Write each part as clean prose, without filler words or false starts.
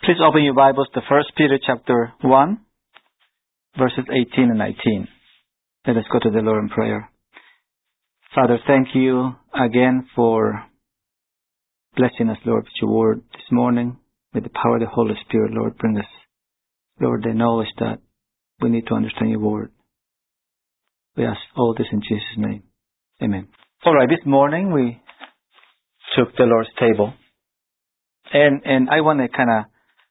Please open your Bibles to 1 Peter chapter 1, verses 18 and 19. Let us go to the Lord in prayer. Father, thank you again for blessing us, Lord, with your word this morning. With the power of the Holy Spirit, Lord, bring us, Lord, the knowledge that we need to understand your word. We ask all this in Jesus' name. Amen. All right, this morning we took the Lord's table. And I want to kind of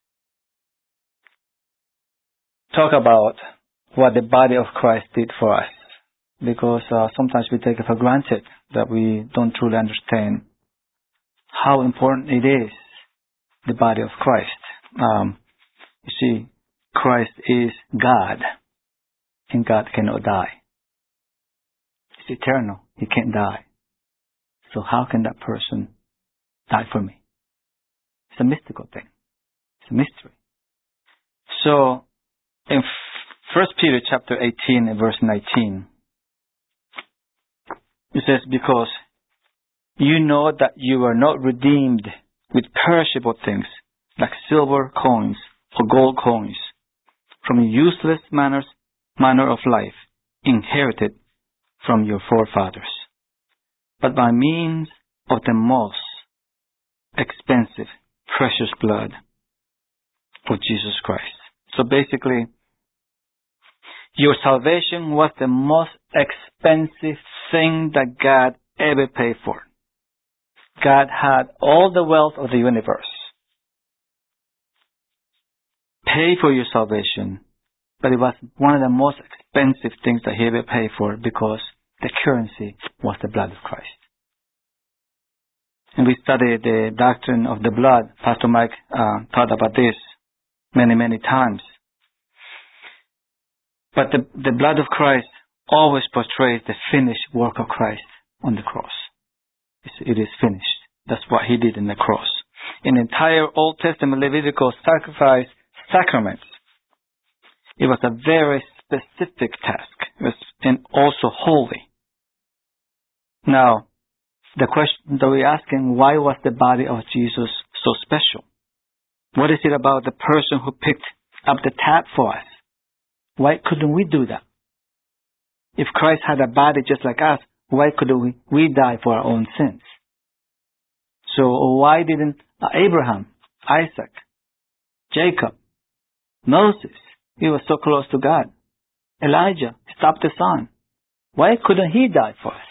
talk about what the body of Christ did for us. Because sometimes we take it for granted that we don't truly understand how important it is, the body of Christ. You see, Christ is God, and God cannot die. He's eternal. He can't die. So how can that person die for me? It's a mystical thing. It's a mystery. So, in 1 Peter chapter 18 and verse 19, it says, because you know that you are not redeemed with perishable things like silver coins or gold coins from useless manner of life inherited from your forefathers, but by means of the most expensive, precious blood of Jesus Christ. So basically, your salvation was the most expensive thing that God ever paid for. God had all the wealth of the universe. Pay for your salvation, but it was one of the most expensive things that He ever paid for because the currency was the blood of Christ. And we studied the doctrine of the blood. Pastor Mike taught about this many times. But the blood of Christ always portrays the finished work of Christ on the cross. It is finished. That's what He did in the cross. In the entire Old Testament Levitical sacrifice sacraments, it was a very specific task. It was and also holy. Now, the question that we're asking, why was the body of Jesus so special? What is it about the person who picked up the tab for us? Why couldn't we do that? If Christ had a body just like us, why couldn't we die for our own sins? So why didn't Abraham, Isaac, Jacob, Moses, he was so close to God, Elijah stopped the sun. Why couldn't he die for us?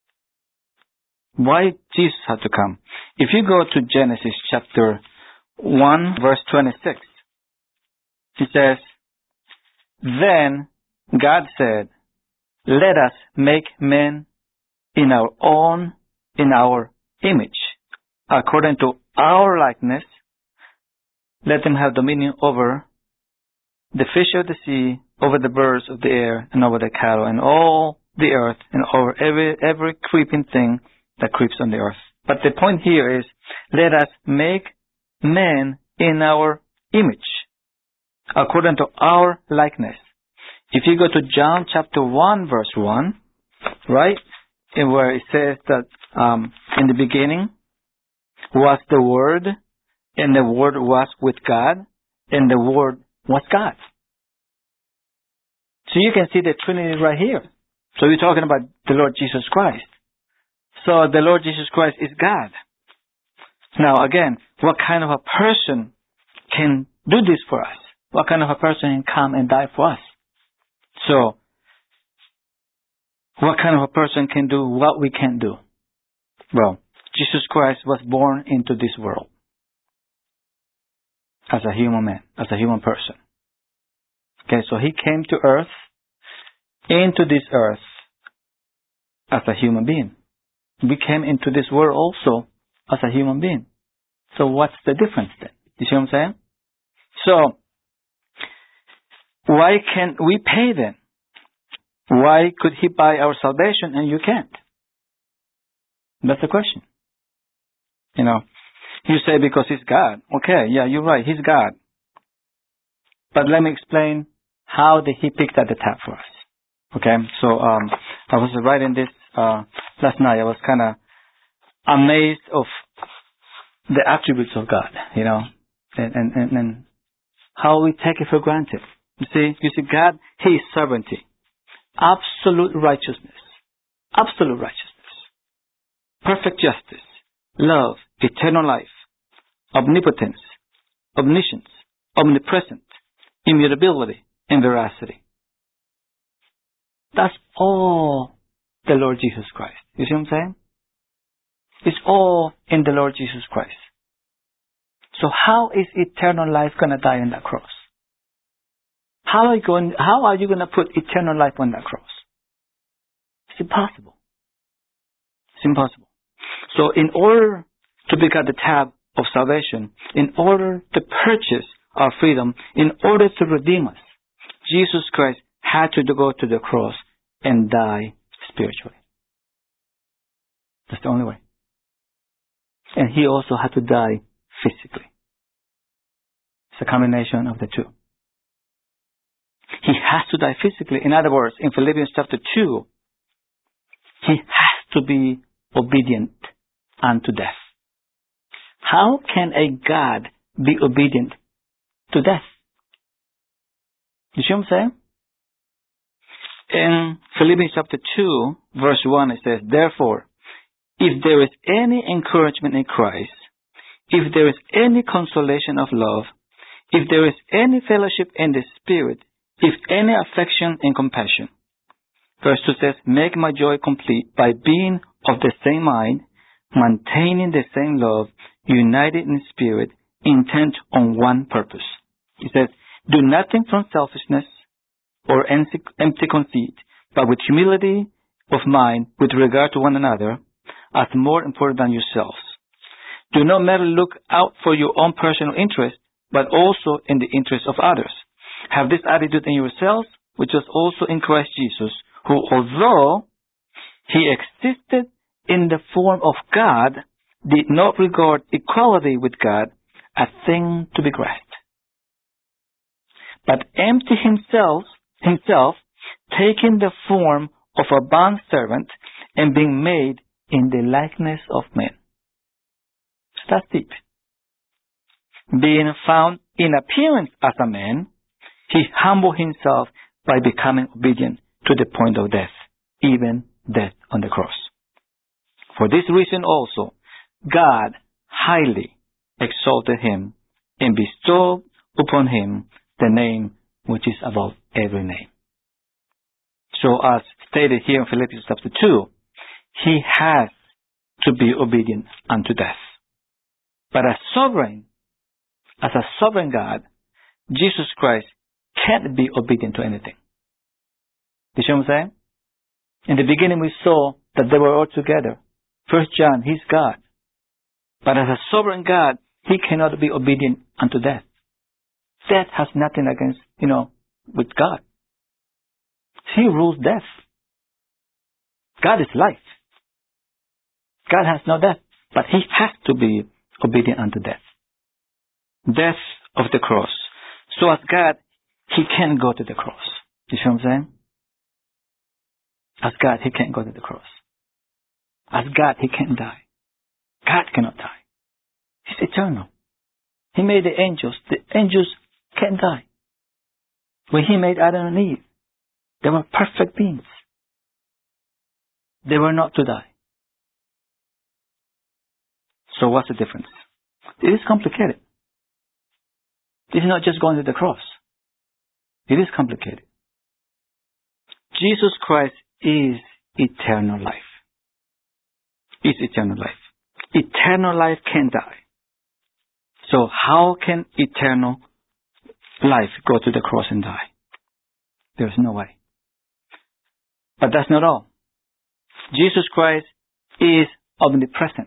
Why Jesus had to come? If you go to Genesis chapter 1, verse 26, it says, then God said, let us make men in our image, according to our likeness. Let them have dominion over the fish of the sea, over the birds of the air, and over the cattle, and all the earth, and over every creeping thing that creeps on the earth. But the point here is, let us make men in our image, according to our likeness. If you go to John chapter 1, verse 1, right, where it says that in the beginning was the Word, and the Word was with God, and the Word was God. So you can see the Trinity right here. So we're talking about the Lord Jesus Christ. So the Lord Jesus Christ is God. Now again, what kind of a person can do this for us? What kind of a person can come and die for us? So, what kind of a person can do what we can't do? Well, Jesus Christ was born into this world as a human man, as a human person. Okay, so He came to earth, into this earth, as a human being. We came into this world also as a human being. So what's the difference then? You see what I'm saying? So, why can't we pay then? Why could He buy our salvation and you can't? That's the question. You know, you say because He's God. Okay, yeah, you're right, He's God. But let me explain how did He pick up the tab for us. Okay, so I was writing this last night. I was kind of amazed of the attributes of God, you know. and how we take it for granted. You see, God, He is sovereignty, absolute righteousness, perfect justice, love, eternal life, omnipotence, omniscience, omnipresent, immutability, and veracity. That's all the Lord Jesus Christ. You see what I'm saying? It's all in the Lord Jesus Christ. So how is eternal life going to die on that cross? How are you going to put eternal life on that cross? It's impossible. It's impossible. So in order to pick up the tab of salvation, in order to purchase our freedom, in order to redeem us, Jesus Christ had to go to the cross and die spiritually. That's the only way. And He also had to die physically. It's a combination of the two. He has to die physically. In other words, in Philippians chapter 2, He has to be obedient unto death. How can a God be obedient to death? You see what I'm saying? In Philippians chapter 2, verse 1, it says, "Therefore, if there is any encouragement in Christ, if there is any consolation of love, if there is any fellowship in the Spirit, if any affection and compassion." Verse 2 says, "Make my joy complete by being of the same mind, maintaining the same love, united in spirit, intent on one purpose." He says, "Do nothing from selfishness or empty conceit, but with humility of mind with regard to one another, as more important than yourselves. Do not merely look out for your own personal interest, but also in the interest of others. Have this attitude in yourselves, which was also in Christ Jesus, who, although He existed in the form of God, did not regard equality with God a thing to be grasped, but emptied Himself, taking the form of a bondservant and being made in the likeness of men." That's deep. Being found in appearance as a man, He humbled Himself by becoming obedient to the point of death, even death on the cross. For this reason also, God highly exalted Him and bestowed upon Him the name which is above every name. So as stated here in Philippians chapter 2, He has to be obedient unto death. But as a sovereign God, Jesus Christ can't be obedient to anything. You see what I'm saying? In the beginning we saw that they were all together. 1 John, He's God. But as a sovereign God, He cannot be obedient unto death. Death has nothing against, with God. He rules death. God is life. God has no death, but He has to be obedient unto death. Death of the cross. So as God, He can't go to the cross. You see what I'm saying? As God, He can't go to the cross. As God, He can't die. God cannot die. He's eternal. He made the angels. The angels can't die. When He made Adam and Eve, they were perfect beings. They were not to die. So what's the difference? It is complicated. It's not just going to the cross. It is complicated. Jesus Christ is eternal life. Is eternal life. Eternal life can't die. So how can eternal life go to the cross and die? There's no way. But that's not all. Jesus Christ is omnipresent.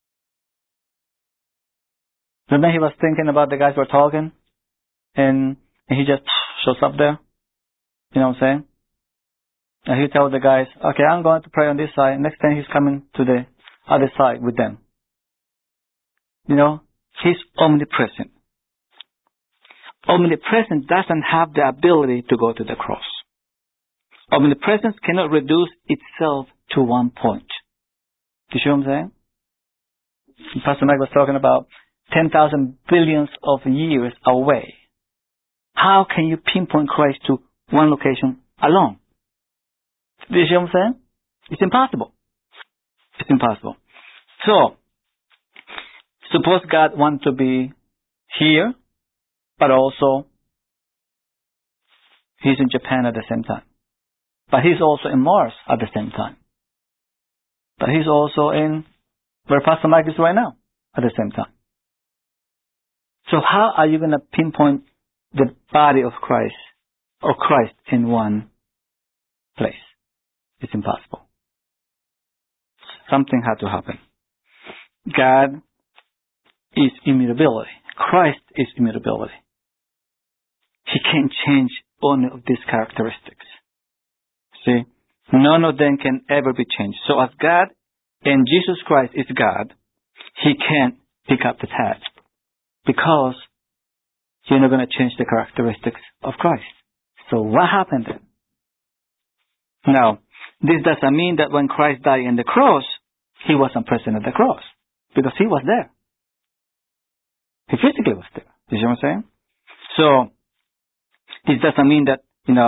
Remember He was thinking about the guys who were talking? And He just shows up there? You know what I'm saying? And He tells the guys, okay, I'm going to pray on this side. Next time He's coming to the other side with them. He's omnipresent. Omnipresence doesn't have the ability to go to the cross. Omnipresence cannot reduce itself to one point. Do you see what I'm saying? Pastor Mike was talking about 10,000 billions of years away. How can you pinpoint Christ to one location alone? Do you see what I'm saying? It's impossible. It's impossible. So, suppose God wants to be here, but also He's in Japan at the same time. But He's also in Mars at the same time. But He's also in where Pastor Mike is right now at the same time. So how are you going to pinpoint the body of Christ or Christ in one place? It's impossible. Something had to happen. God is immutability. Christ is immutability. He can't change any of these characteristics. See? None of them can ever be changed. So as God and Jesus Christ is God, He can't pick up the tab because you're not going to change the characteristics of Christ. So what happened then? Now, this doesn't mean that when Christ died on the cross, He wasn't present at the cross because He was there. He physically was there. You see what I'm saying? So, it doesn't mean that,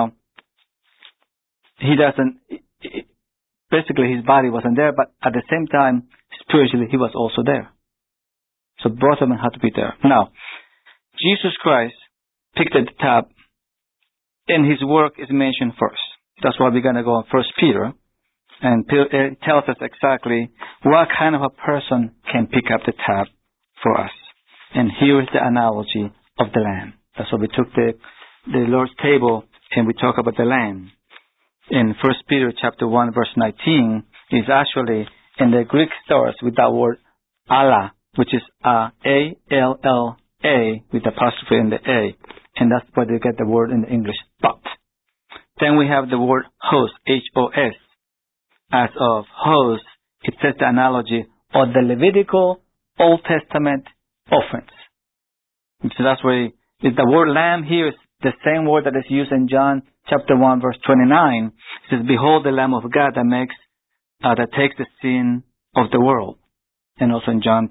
He doesn't, basically His body wasn't there, but at the same time, spiritually, He was also there. So both of them had to be there. Now, Jesus Christ picked the tab, and His work is mentioned first. That's why we're going to go on 1 Peter, and it tells us exactly what kind of a person can pick up the tab for us. And here is the analogy of the lamb. That's why we took the Lord's table and we talk about the lamb. In 1 Peter chapter 1 verse 19 is actually in the Greek starts with that word Allah, which is A-L-L-A with the apostrophe in the A. And that's where they get the word in the English, but. Then we have the word host, H-O-S. As of host, it says the analogy of the Levitical Old Testament offerings. So that's where the word lamb here is the same word that is used in John chapter 1 verse 29. It says, behold the Lamb of God that takes the sin of the world. And also in John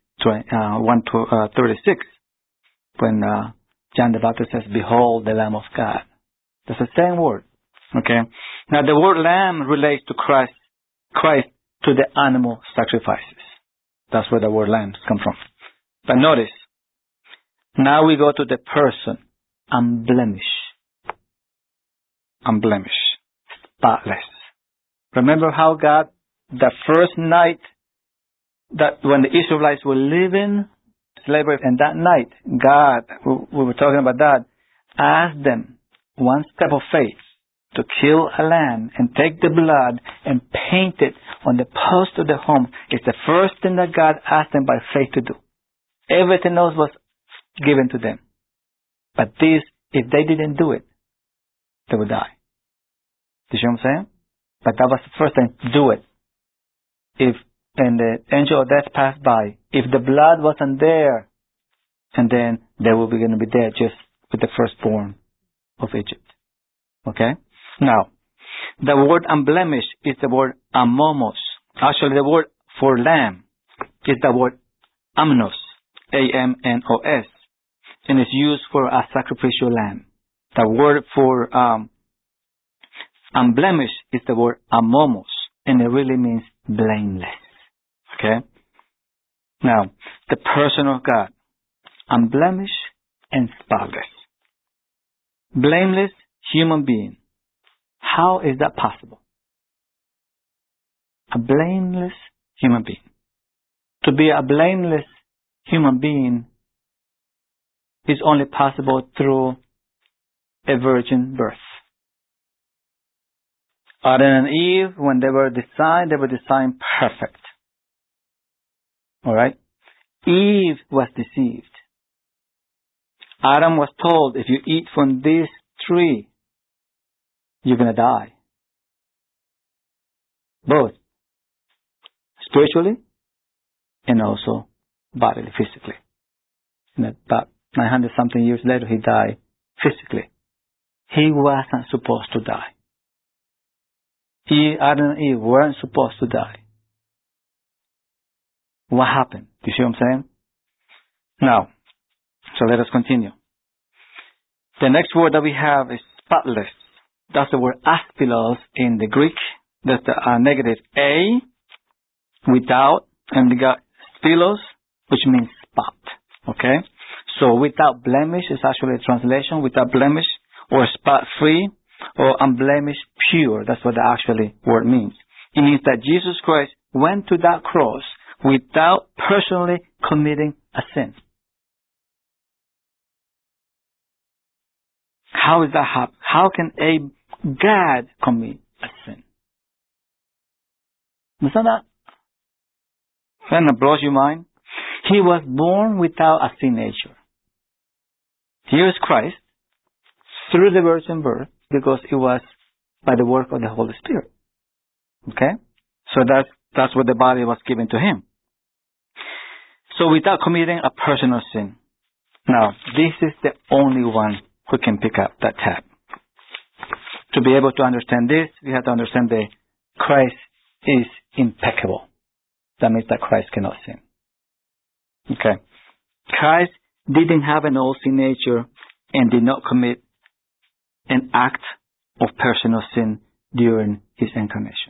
1:36, when John the Baptist says, behold the Lamb of God. That's the same word. Okay? Now the word lamb relates to Christ to the animal sacrifices. That's where the word lambs come from. But notice, now we go to the person, unblemished, spotless. Remember how God, the first night that when the Israelites were living slavery, and that night, God, we were talking about that, asked them one step of faith to kill a lamb and take the blood and paint it on the post of the home. It's the first thing that God asked them by faith to do. Everything else was given to them. But this, if they didn't do it, they would die. You see what I'm saying? But that was the first thing. Do it. And the angel of death passed by, if the blood wasn't there, and then they were going to be dead just with the firstborn of Egypt. Okay? Now, the word unblemished is the word amomos. Actually, the word for lamb is the word amnos, A-M-N-O-S, and it's used for a sacrificial lamb. The word for unblemished is the word amomos, and it really means blameless. Okay? Now, the person of God, unblemished and spotless. Blameless human being. How is that possible? A blameless human being. To be a blameless human being is only possible through a virgin birth. Adam and Eve, when they were designed perfect. Alright? Eve was deceived. Adam was told, if you eat from this tree, you're going to die. Both. Spiritually and also bodily, physically. And about 900 something years later, he died physically. He wasn't supposed to die. Adam and Eve weren't supposed to die. What happened? Do you see what I'm saying? Now, so let us continue. The next word that we have is spotless. That's the word aspilos in the Greek. That's the negative A, without, and we got spilos, which means spot. Okay? So without blemish is actually a translation, without blemish, or spot free, or unblemished pure. That's what the actually word means. It means that Jesus Christ went to that cross without personally committing a sin. How is that happen? How can a God commit a sin? Understand that? That blows your mind. He was born without a sin nature. Here is Christ through the virgin birth because it was by the work of the Holy Spirit. Okay? So that's what the body was given to him. So without committing a personal sin. Now, this is the only one who can pick up that tab. To be able to understand this, we have to understand that Christ is impeccable. That means that Christ cannot sin. Okay. Christ didn't have an old sin nature and did not commit an act of personal sin during his incarnation.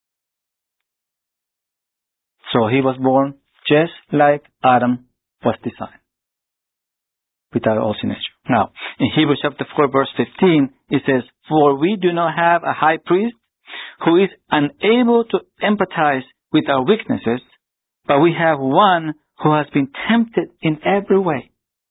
So he was born just like Adam was designed, without old sin nature. Now, in Hebrews chapter 4 verse 15, it says, "For we do not have a high priest who is unable to empathize with our weaknesses, but we have one who has been tempted in every way."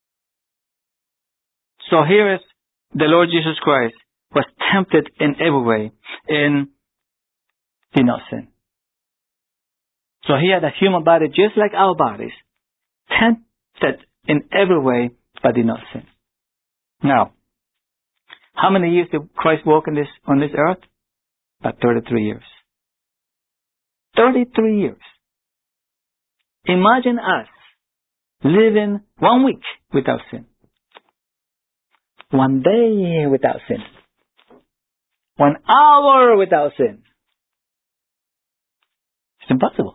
So here is the Lord Jesus Christ was tempted in every way and did not sin. So he had a human body just like our bodies, tempted in every way, but did not sin. Now, how many years did Christ walk on this earth? About 33 years. 33 years. Imagine us living 1 week without sin. 1 day without sin. 1 hour without sin. It's impossible.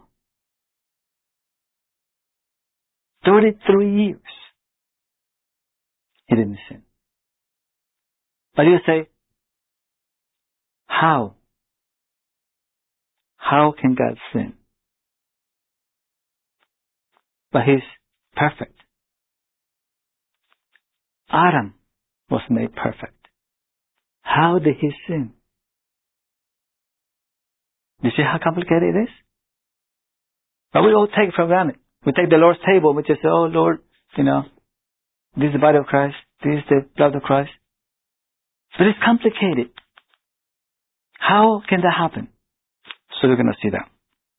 33 years. He didn't sin. But you say, how? How can God sin? But he's perfect. Adam was made perfect. How did he sin? You see how complicated it is? But we all take it for granted. We take the Lord's table, we just say, "Oh Lord, this is the body of Christ, this is the blood of Christ." But it's complicated. How can that happen? So we're going to see that.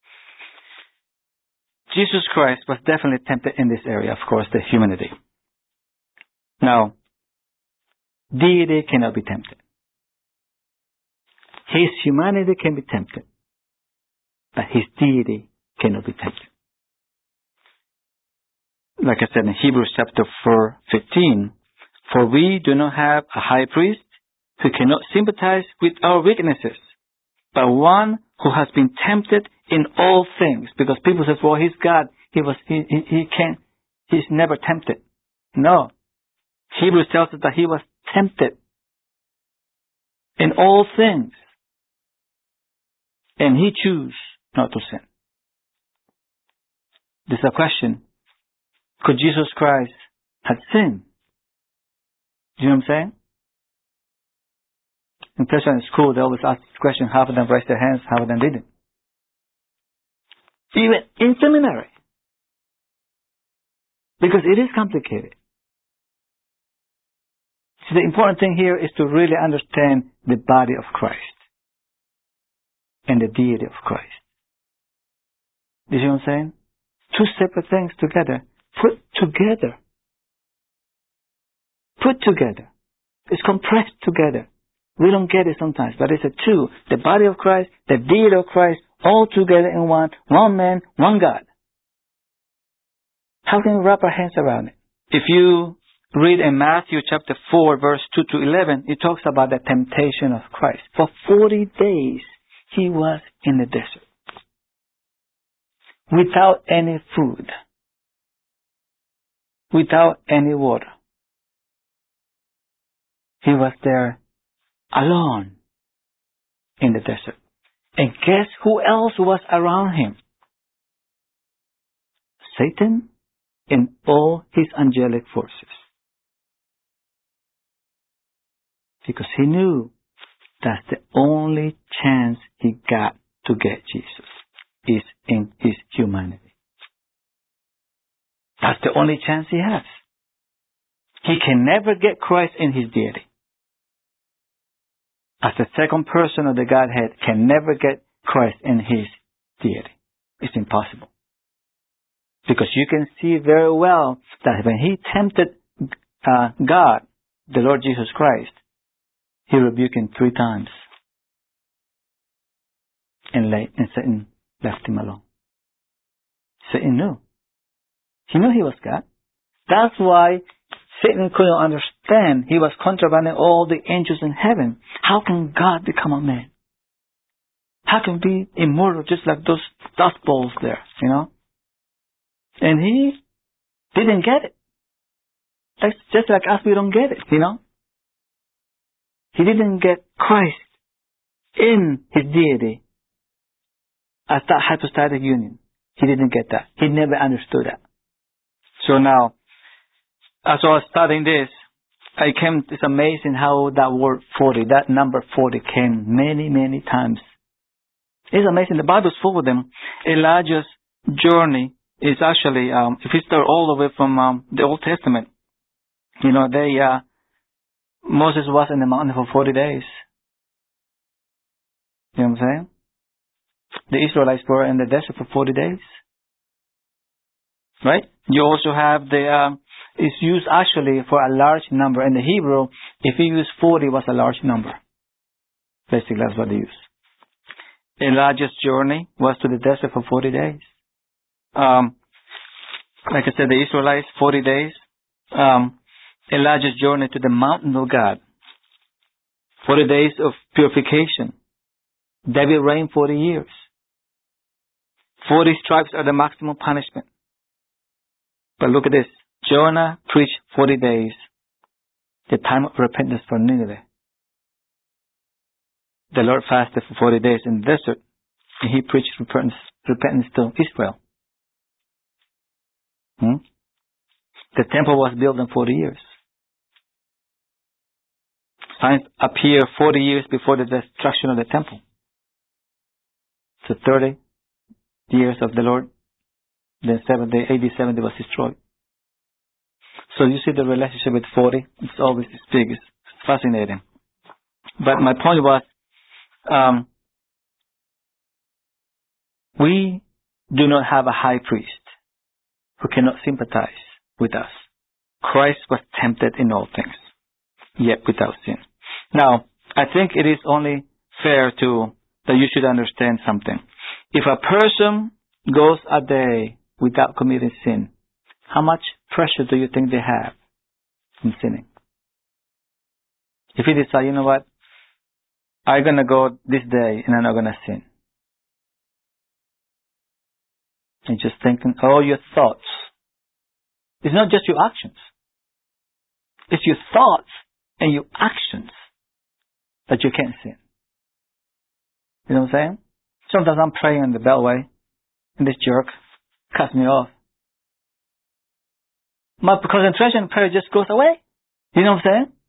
Jesus Christ was definitely tempted in this area, of course, the humanity. Now, deity cannot be tempted. His humanity can be tempted, but his deity cannot be tempted. Like I said in Hebrews chapter 4:15, "For we do not have a high priest who cannot sympathize with our weaknesses, but one who has been tempted in all things." Because people say, "Well, he's God. He's never tempted." No. Hebrews tells us that he was tempted in all things. And he chose not to sin. This is a question. Could Jesus Christ have sinned? Do you know what I'm saying? In Christian school, they always ask this question. Half of them raised their hands, half of them didn't. Even in seminary. Because it is complicated. So the important thing here is to really understand the body of Christ and the deity of Christ. Do you see what I'm saying? Two separate things together. Put together. Put together. It's compressed together. We don't get it sometimes, but it's a two. The body of Christ, the deity of Christ, all together in one. One man, one God. How can we wrap our hands around it? If you read in Matthew chapter 4, verse 2 to 11, it talks about the temptation of Christ. For 40 days, he was in the desert. Without any food. without any water. He was there alone in the desert. And guess who else was around him? Satan and all his angelic forces. Because he knew that's the only chance he got to get Jesus is in his humanity. That's the only chance he has. He can never get Christ in his deity. As the second person of the Godhead can never get Christ in his deity. It's impossible. Because you can see very well that when he tempted God, the Lord Jesus Christ, he rebuked him 3 times. And Satan left him alone. Satan knew. He knew he was God. That's why Satan couldn't understand. He was contrabanding all the angels in heaven. How can God become a man? How can he be immortal just like those dust balls there, you know? And he didn't get it. That's just like us, we don't get it, you know? He didn't get Christ in his deity as that hypostatic union. He didn't get that. He never understood that. So now, as I was studying this, it's amazing how that word 40, that number 40 came many, many times. It's amazing. The Bible's full of them. Elijah's journey is actually, if you start all the way from the Old Testament, you know, Moses was in the mountain for 40 days. You know what I'm saying? The Israelites were in the desert for 40 days. Right? You also have it's used actually for a large number. In the Hebrew, if you use 40, it was a large number. Basically, that's what they use. Elijah's journey was to the desert for 40 days. Like I said, the Israelites, 40 days. Elijah's journey to the mountain of God. 40 days of purification. David reigned 40 years. 40 stripes are the maximum punishment. But look at this. Jonah preached 40 days. The time of repentance for Nineveh. The Lord fasted for 40 days in the desert. And he preached repentance to Israel. The temple was built in 40 years. Signs appear 40 years before the destruction of the temple. So 30 years of the Lord. Then AD 70 was destroyed. So you see the relationship with 40. It's always this big. It's fascinating. But my point was, we do not have a high priest who cannot sympathize with us. Christ was tempted in all things, yet without sin. Now, I think it is only fair that you should understand something. If a person goes a day without committing sin, how much pressure do you think they have in sinning? If you decide, you know what, I'm going to go this day and I'm not going to sin. And just thinking, all your thoughts. It's not just your actions. It's your thoughts and your actions that you can't sin. You know what I'm saying? Sometimes I'm praying in the beltway and this jerk cuts me off. My concentration in prayer just goes away. You know what I'm saying?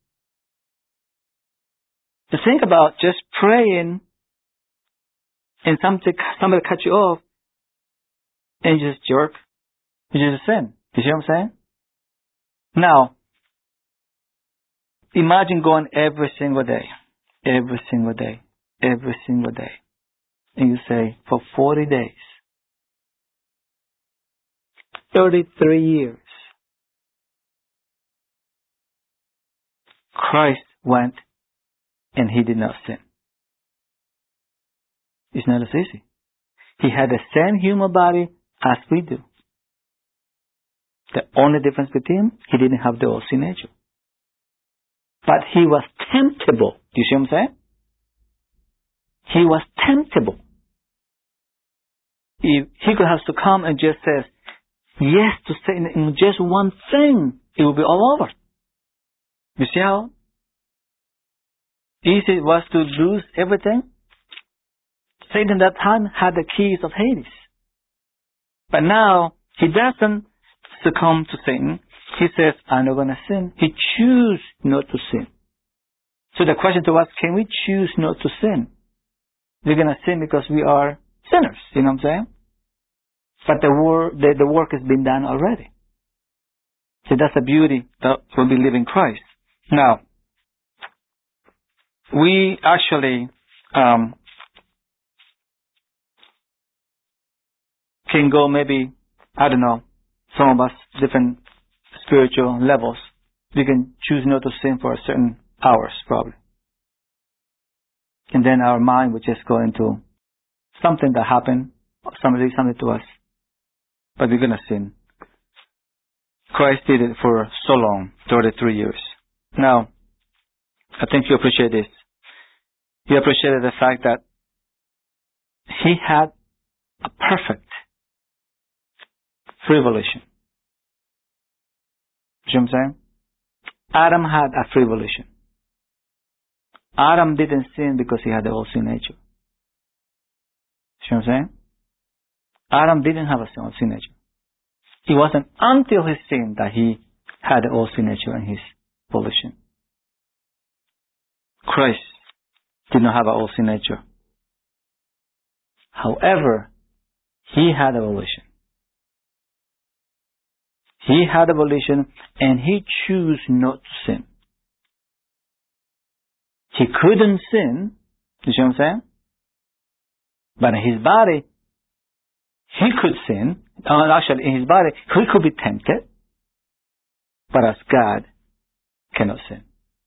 To think about just praying and somebody cut you off and you just jerk, you just sin. You see what I'm saying? Now, imagine going every single day, and you say, for 40 days, 33 years, Christ went and he did not sin. It's not as easy. He had the same human body as we do. The only difference between him, he didn't have the old sin nature. But he was temptable. Do you see what I'm saying? He was temptable. He could have to come and just say, yes to Satan in just one thing, it will be all over. You see how easy it was to lose everything? Satan at that time had the keys of Hades. But now, he doesn't succumb to Satan. He says, I'm not going to sin. He chooses not to sin. So the question to us, can we choose not to sin? We're going to sin because we are sinners. You know what I'm saying? But the work has been done already. So that's the beauty that when we live in Christ. Now, we actually can go maybe, I don't know, some of us, different spiritual levels. We can choose not to sin for a certain hours, probably. And then our mind would just go into something that happened, something to us. But we're going to sin. Christ did it for so long, 33 years. Now, I think you appreciate this. You appreciated the fact that he had a perfect free volition. You know what I'm saying? Adam had a free volition. Adam didn't sin because he had the old sin nature. You know what I'm saying? Adam didn't have a sin nature. It wasn't until he sinned that he had the old sin nature in his volition. Christ did not have an old sin nature. However, he had a volition. He had a volition and he chose not to sin. He couldn't sin, you see what I'm saying? But in his body, he could sin. Actually, in his body, he could be tempted. But as God, cannot sin.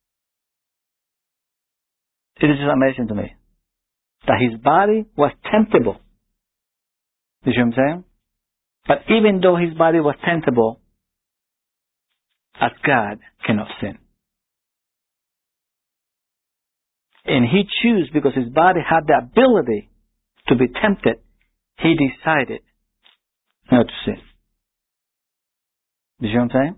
It is just amazing to me that his body was temptable. You see what I'm saying? But even though his body was temptable, as God cannot sin. And he chose, because his body had the ability to be tempted, he decided not to sin. You see what I'm saying?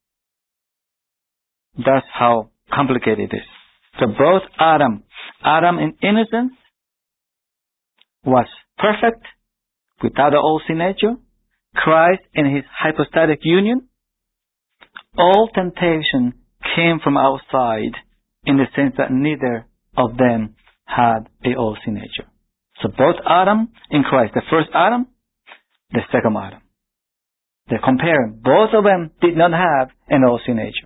That's how complicated it is. So both Adam in innocence was perfect, without the old sin nature. Christ in his hypostatic union. All temptation came from outside, in the sense that neither of them had a old sin nature. So both Adam and Christ, the first Adam, the second Adam. They're comparing. Both of them did not have an old sin nature.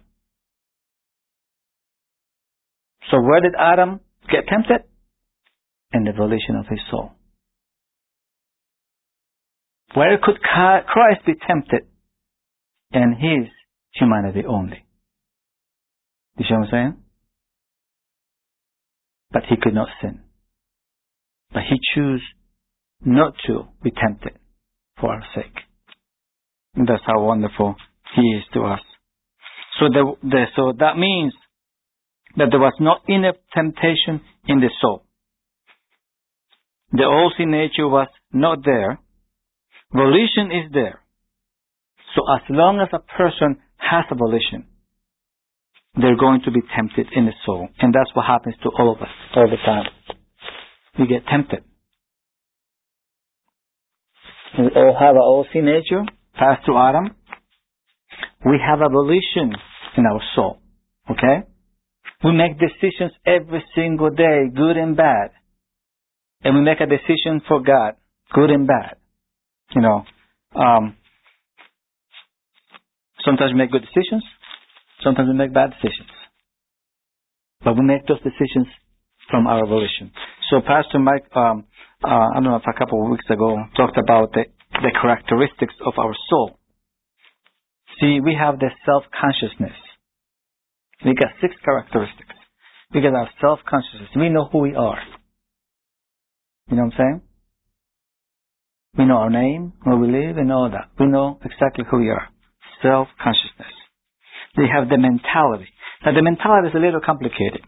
So where did Adam get tempted? In the volition of his soul. Where could Christ be tempted? In his humanity only. You see what I'm saying? But he could not sin. But he chose not to be tempted for our sake. And that's how wonderful he is to us. So so that means that there was not enough temptation in the soul. The old sin nature was not there. Volition is there. So as long as a person has a volition, they're going to be tempted in the soul. And that's what happens to all of us all the time. We get tempted. We all have our old sin nature, passed through Adam. We have a volition in our soul. Okay? We make decisions every single day, good and bad. And we make a decision for God, good and bad. You know, sometimes we make good decisions, sometimes we make bad decisions. But we make those decisions from our volition. So Pastor Mike, I don't know if a couple of weeks ago, talked about the characteristics of our soul. See, we have the self-consciousness. We got 6 characteristics. We got our self-consciousness. We know who we are. You know what I'm saying? We know our name, where we live, and all that. We know exactly who we are. Self-consciousness. We have the mentality. Now, the mentality is a little complicated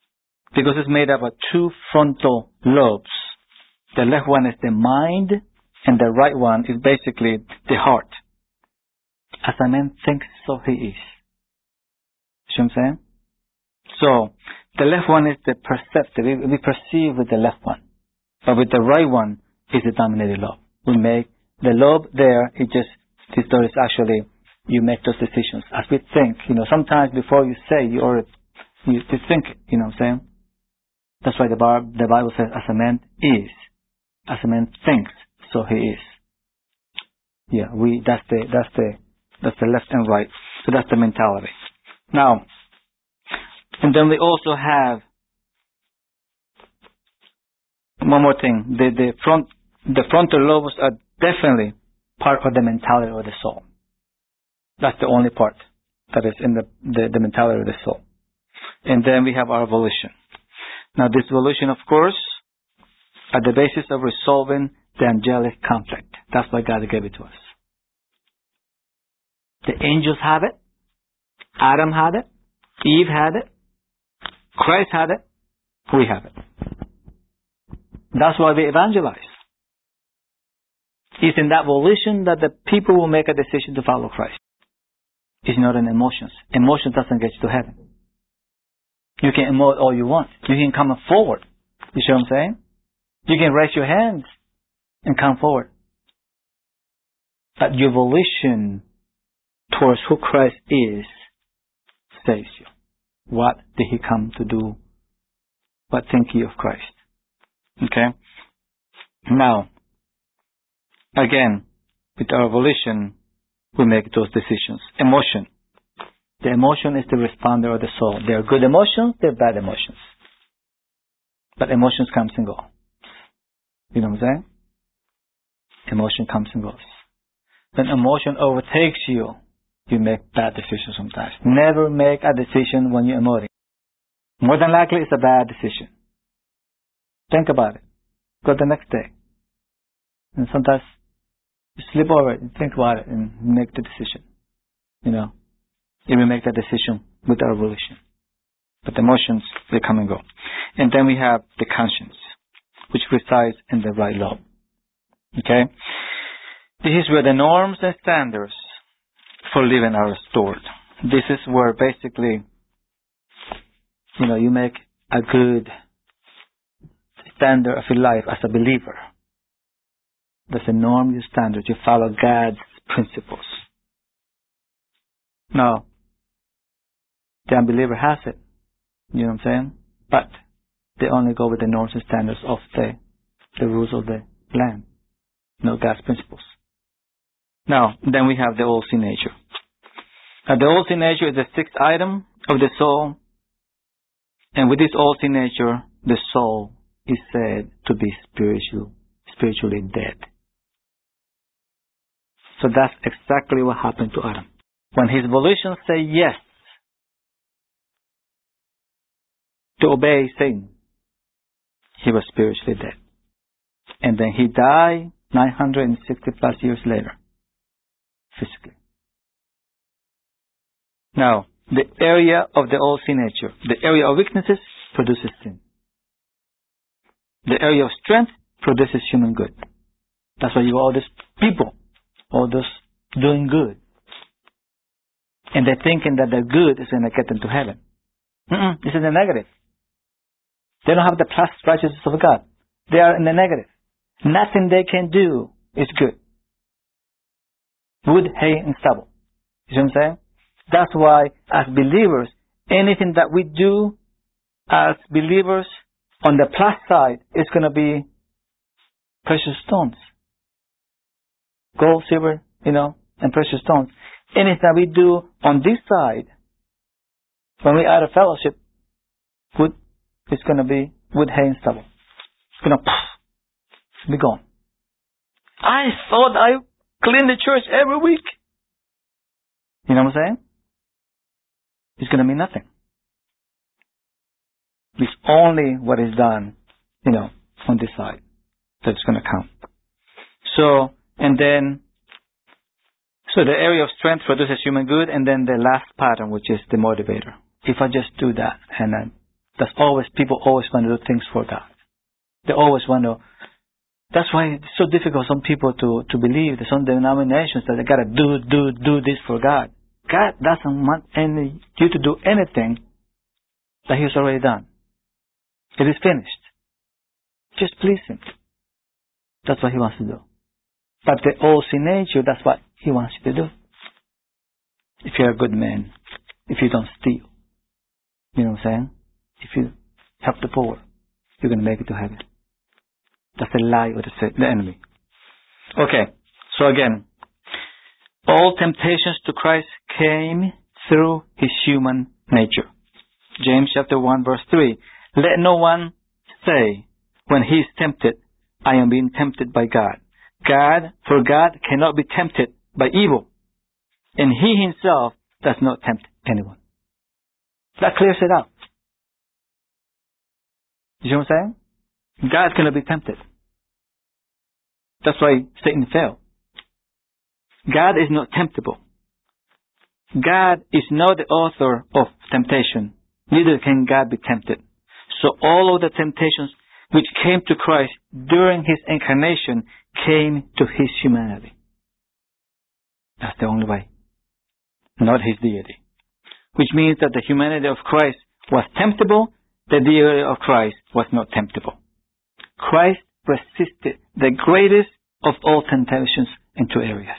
because it's made up of 2 frontal lobes. The left one is the mind, And the right one is basically the heart. As a man thinks, so he is. See what I'm saying? So, the left one is the perceptive. We perceive with the left one. But with the right one is the dominating lobe. We make the lobe there, there is actually, you make those decisions. As we think, sometimes before you say, you think it, you know what I'm saying? That's why the Bible says, as a man is, as a man thinks, so he is. Yeah, that's the left and right. So that's the mentality. Now, and then we also have one more thing. The frontal lobes are definitely part of the mentality of the soul. That's the only part that is in the mentality of the soul. And then we have our volition. Now this volition, of course, at the basis of resolving the angelic conflict. That's why God gave it to us. The angels have it. Adam had it. Eve had it. Christ had it. We have it. That's why we evangelize. It's in that volition that the people will make a decision to follow Christ. It's not in emotions. Emotion doesn't get you to heaven. You can emote all you want. You can come forward. You see what I'm saying? You can raise your hands and come forward. But your volition towards who Christ is saves you. What did He come to do? What think ye of Christ? Okay? Now, again, with our volition, we make those decisions. Emotion. The emotion is the responder of the soul. There are good emotions, there are bad emotions. But emotions comes and goes. You know what I'm saying? Emotion comes and goes. When emotion overtakes you, you make bad decisions sometimes. Never make a decision when you're emoting. More than likely, it's a bad decision. Think about it. Go the next day. And sometimes you sleep over it and think about it and make the decision. Even make that decision with our volition. But the emotions, they come and go. And then we have the conscience, which resides in the right lobe. Okay? This is where the norms and standards for living are stored. This is where basically, you make a good standard of your life as a believer. That's a norm, your standard. You follow God's principles. Now, the unbeliever has it. You know what I'm saying? But they only go with the norms and standards of the rules of the land. Not God's principles. Now, then we have the old sin nature. Now, the old sin nature is the sixth item of the soul. And with this old sin nature, the soul is said to be spiritually dead. So that's exactly what happened to Adam. When his volition said yes to obey Satan, he was spiritually dead. And then he died 960 plus years later, physically. Now, the area of the old sin nature, the area of weaknesses produces sin. The area of strength produces human good. That's why you have all these people, all those doing good. And they're thinking that the good is going to get them to heaven. This is the negative. They don't have the plus righteousness of God. They are in the negative. Nothing they can do is good. Wood, hay, and stubble. You see what I'm saying? That's why, as believers, anything that we do as believers, on the plus side, is going to be precious stones. Gold, silver, and precious stones. Anything that we do on this side, when we out of fellowship, wood is going to be wood, hay, and stubble. It's going to be gone. I thought I cleaned the church every week. You know what I'm saying? It's going to mean nothing. It's only what is done, on this side that's going to count. So the area of strength produces human good, and then the last pattern, which is the motivator. If I just do that, and then people always want to do things for God. They always want to That's why it's so difficult for some people to believe. There's some denominations that they got to do this for God. God doesn't want you to do anything that He's already done. It is finished. Just please Him. That's what He wants to do. But the old sin nature, that's what He wants you to do. If you're a good man, if you don't steal, you know what I'm saying? If you help the poor, you're going to make it to heaven. That's the lie of the enemy. Okay, so again, all temptations to Christ came through His human nature. James chapter 1 verse 3. Let no one say when he is tempted, I am being tempted by God. For God cannot be tempted by evil, and He Himself does not tempt anyone. That clears it up. You see what I'm saying? God cannot be tempted. That's why Satan fell. God is not temptable. God is not the author of temptation. Neither can God be tempted. So all of the temptations which came to Christ during His incarnation came to His humanity. That's the only way. Not His deity. Which means that the humanity of Christ was temptable, the deity of Christ was not temptable. Christ resisted the greatest of all temptations in two areas.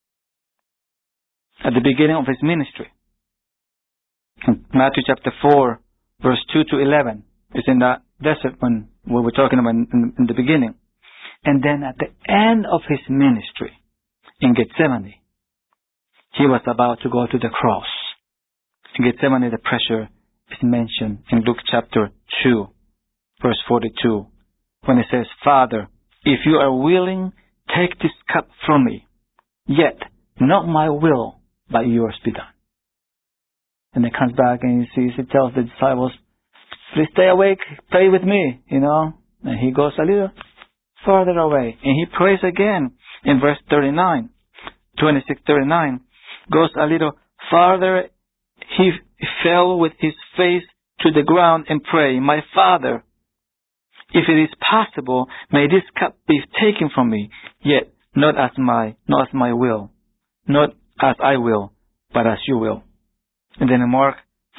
At the beginning of His ministry, in Matthew chapter 4, verse 2 to 11, it's in the desert when we were talking about in the beginning. And then at the end of His ministry, in Gethsemane, He was about to go to the cross. In Gethsemane, the pressure is mentioned in Luke chapter 2, verse 42, when it says, Father, if you are willing, take this cup from me, yet not my will, but yours be done. And he comes back and he tells the disciples, please stay awake, pray with me, And he goes a little further away. And he prays again in verse 26-39. Goes a little farther. He fell with his face to the ground and prayed, my Father, if it is possible, may this cup be taken from me, yet not as my will, not as I will, but as you will. And then in Mark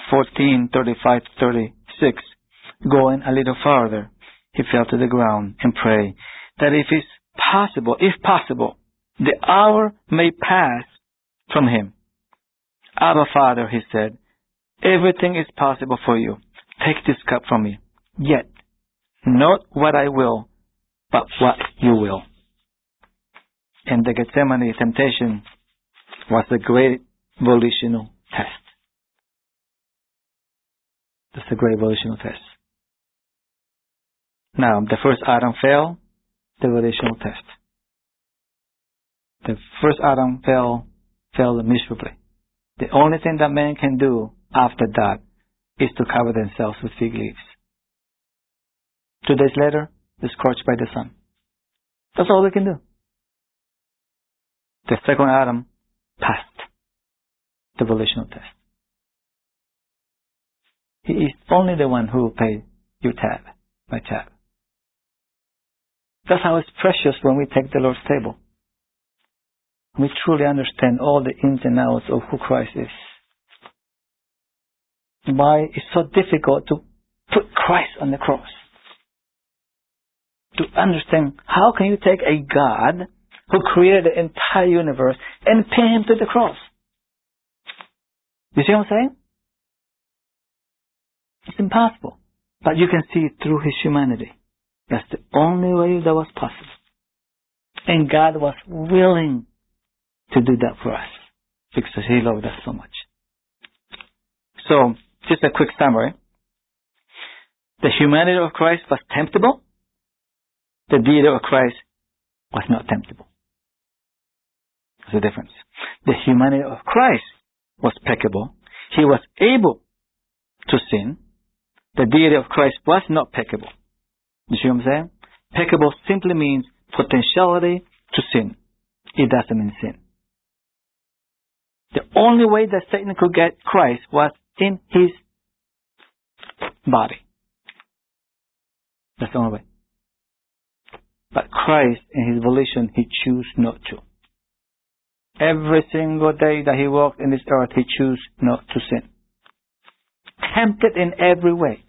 14:35-36, going a little farther, he fell to the ground and prayed that if possible, the hour may pass from him. Abba, Father, he said, everything is possible for you. Take this cup from me. Yet, not what I will, but what you will. And the Gethsemane temptation was a great volitional test. That's a great volitional test. Now, the first Adam fell, the volitional test. The first Adam fell miserably. The only thing that man can do after that is to cover themselves with fig leaves. 2 days later, they're scorched by the sun. That's all they can do. The second Adam passed the volitional test. He is only the one who will pay your tab, my tab. That's how it's precious when we take the Lord's table. We truly understand all the ins and outs of who Christ is. Why it's so difficult to put Christ on the cross. To understand how can you take a God who created the entire universe and pin Him to the cross. You see what I'm saying? It's impossible. But you can see it through His humanity. That's the only way that was possible. And God was willing to do that for us because He loved us so much. So, just a quick summary. The humanity of Christ was temptable. The deity of Christ was not temptable. There's a difference. The humanity of Christ was peccable. He was able to sin. The deity of Christ was not peccable. You see what I'm saying? Peccable simply means potentiality to sin. It doesn't mean sin. The only way that Satan could get Christ was in His body. That's the only way. But Christ, in His volition, He chose not to. Every single day that He walked in this earth, He chose not to sin. Tempted in every way.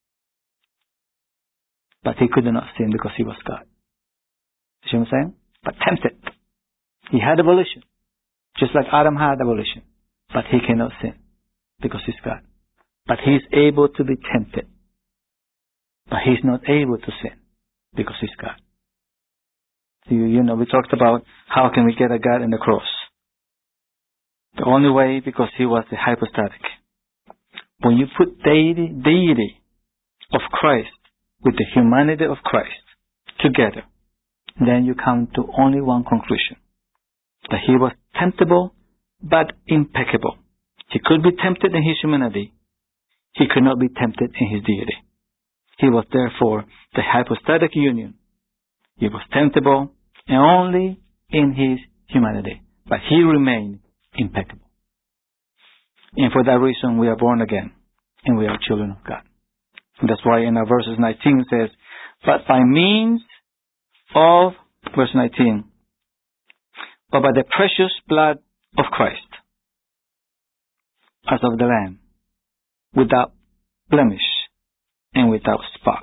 But He could not sin because He was God. You see what I'm saying? But tempted. He had a volition. Just like Adam had a volition. But he cannot sin because He's God. But He's able to be tempted. But He's not able to sin because He's God. You know, we talked about how can we get a God in the cross. The only way, because He was the hypostatic. When you put deity of Christ with the humanity of Christ together, then you come to only one conclusion. That He was temptable, but impeccable. He could be tempted in His humanity. He could not be tempted in His deity. He was therefore the hypostatic union. He was temptable and only in His humanity. But He remained impeccable. And for that reason we are born again. And we are children of God. And that's why in our verses 19 it says, but by means of, verse 19, but by the precious blood of Christ, as of the Lamb, without blemish and without spot.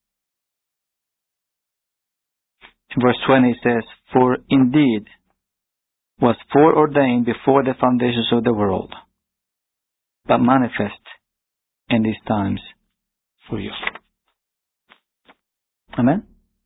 In verse 20 it says, for indeed was foreordained before the foundations of the world, but manifest in these times for you. Amen?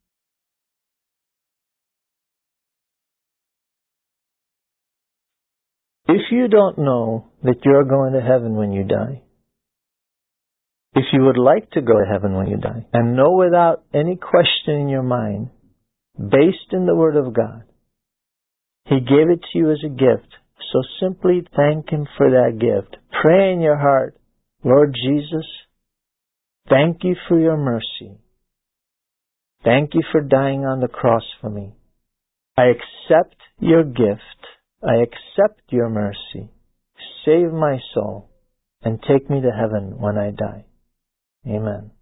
If you don't know that you're going to heaven when you die, if you would like to go to heaven when you die, and know without any question in your mind, based in the Word of God, He gave it to you as a gift, so simply thank Him for that gift. Pray in your heart, Lord Jesus, thank You for Your mercy. Thank You for dying on the cross for me. I accept Your gift. I accept Your mercy. Save my soul and take me to heaven when I die. Amen.